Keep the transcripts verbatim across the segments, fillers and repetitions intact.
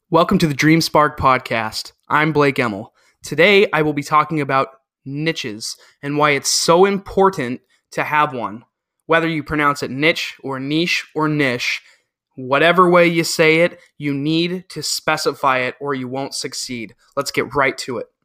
Welcome to the Dream Spark podcast. I'm Blake Emmel. Today, I will be talking about niches and why it's so important to have one. Whether you pronounce it niche or niche or niche, whatever way you say it, you need to specify it or you won't succeed. Let's get right to it.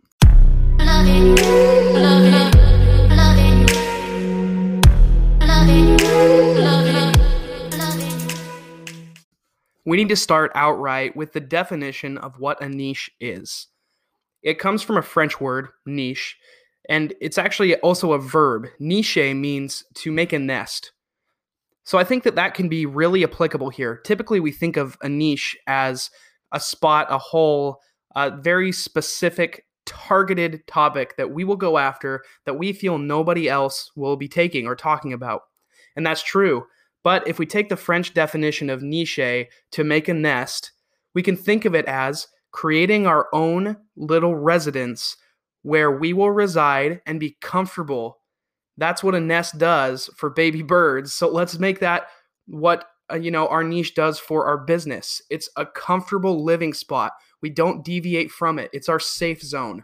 We need to start outright with the definition of what a niche is. It comes from a French word, niche, and it's actually also a verb. Niche means to make a nest. So I think that that can be really applicable here. Typically, we think of a niche as a spot, a hole, a very specific, targeted topic that we will go after that we feel nobody else will be taking or talking about. And that's true. But if we take the French definition of niche, to make a nest, we can think of it as creating our own little residence where we will reside and be comfortable. That's what a nest does for baby birds. So let's make that what uh, you know our niche does for our business. It's a comfortable living spot. We don't deviate from it. It's our safe zone.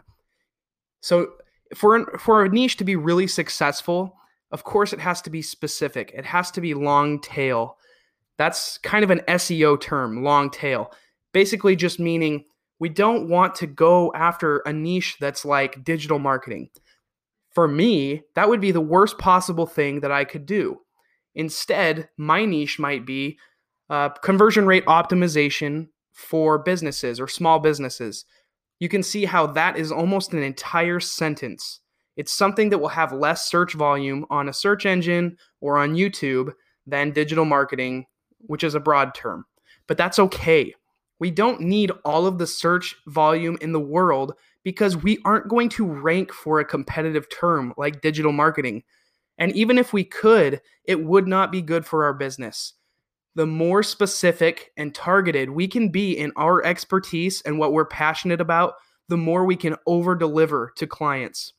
So for for a niche to be really successful, of course, it has to be specific. It has to be long tail. That's kind of an S E O term, long tail. Basically just meaning we don't want to go after a niche that's like digital marketing. For me, that would be the worst possible thing that I could do. Instead, my niche might be uh, conversion rate optimization for businesses or small businesses. You can see how that is almost an entire sentence. It's something that will have less search volume on a search engine or on YouTube than digital marketing, which is a broad term. But that's okay. We don't need all of the search volume in the world because we aren't going to rank for a competitive term like digital marketing. And even if we could, it would not be good for our business. The more specific and targeted we can be in our expertise and what we're passionate about, the more we can over-deliver to clients.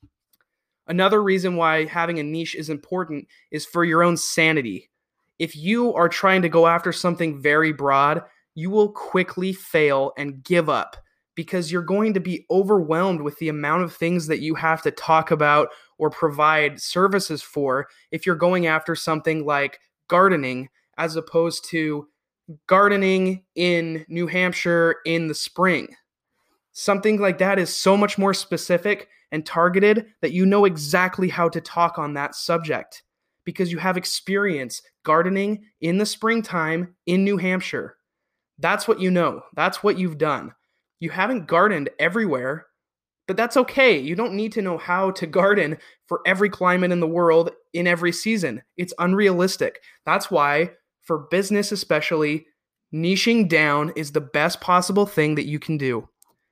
Another reason why having a niche is important is for your own sanity. If you are trying to go after something very broad, you will quickly fail and give up because you're going to be overwhelmed with the amount of things that you have to talk about or provide services for if you're going after something like gardening as opposed to gardening in New Hampshire in the spring. Something like that is so much more specific and targeted that you know exactly how to talk on that subject because you have experience gardening in the springtime in New Hampshire. That's what you know. That's what you've done. You haven't gardened everywhere, but that's okay. You don't need to know how to garden for every climate in the world in every season. It's unrealistic. That's why, for business especially, niching down is the best possible thing that you can do.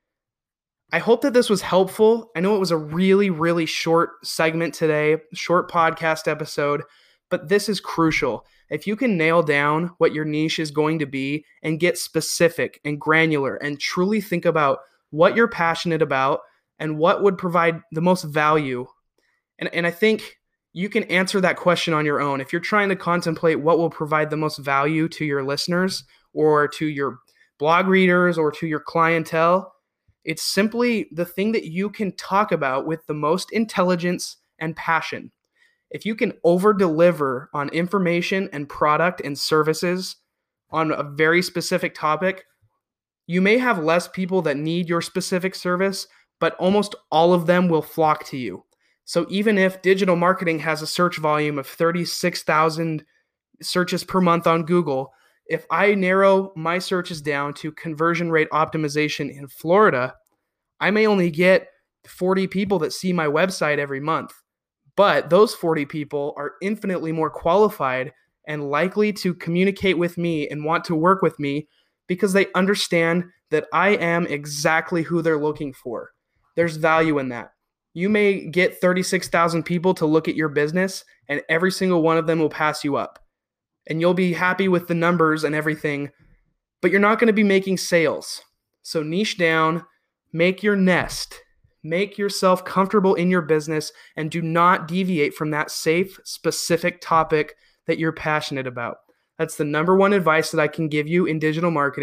I hope that this was helpful. I know it was a really, really short segment today, short podcast episode, but this is crucial. If you can nail down what your niche is going to be and get specific and granular and truly think about what you're passionate about and what would provide the most value. And, and I think you can answer that question on your own. If you're trying to contemplate what will provide the most value to your listeners or to your blog readers or to your clientele, it's simply the thing that you can talk about with the most intelligence and passion. If you can over-deliver on information and product and services on a very specific topic, you may have less people that need your specific service, but almost all of them will flock to you. So even if digital marketing has a search volume of thirty-six thousand searches per month on Google, if I narrow my searches down to conversion rate optimization in Florida, I may only get forty people that see my website every month. But those forty people are infinitely more qualified and likely to communicate with me and want to work with me because they understand that I am exactly who they're looking for. There's value in that. You may get thirty-six thousand people to look at your business, and every single one of them will pass you up. And you'll be happy with the numbers and everything, but you're not going to be making sales. So niche down, make your nest, make yourself comfortable in your business, and do not deviate from that safe, specific topic that you're passionate about. That's the number one advice that I can give you in digital marketing.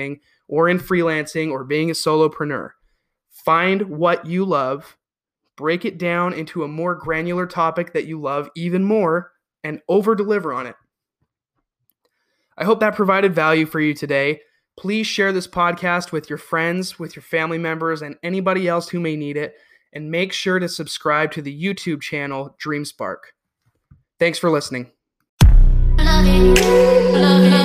or in freelancing or being a solopreneur. Find what you love, break it down into a more granular topic that you love even more, and over-deliver on it. I hope that provided value for you today. Please share this podcast with your friends, with your family members, and anybody else who may need it. And make sure to subscribe to the YouTube channel, DreamSpark. Thanks for listening. Love it, love it.